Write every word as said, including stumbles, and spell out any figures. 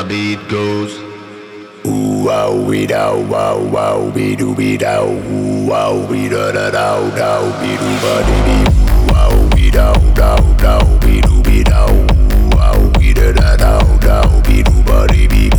beat goes. Ooh wow we dow wow wow we do we dow ooh wow we da da dow dow we do ba dee dee ooh wow we dow dow dow we do we dow ooh wow we da da dow dow we do ba dee dee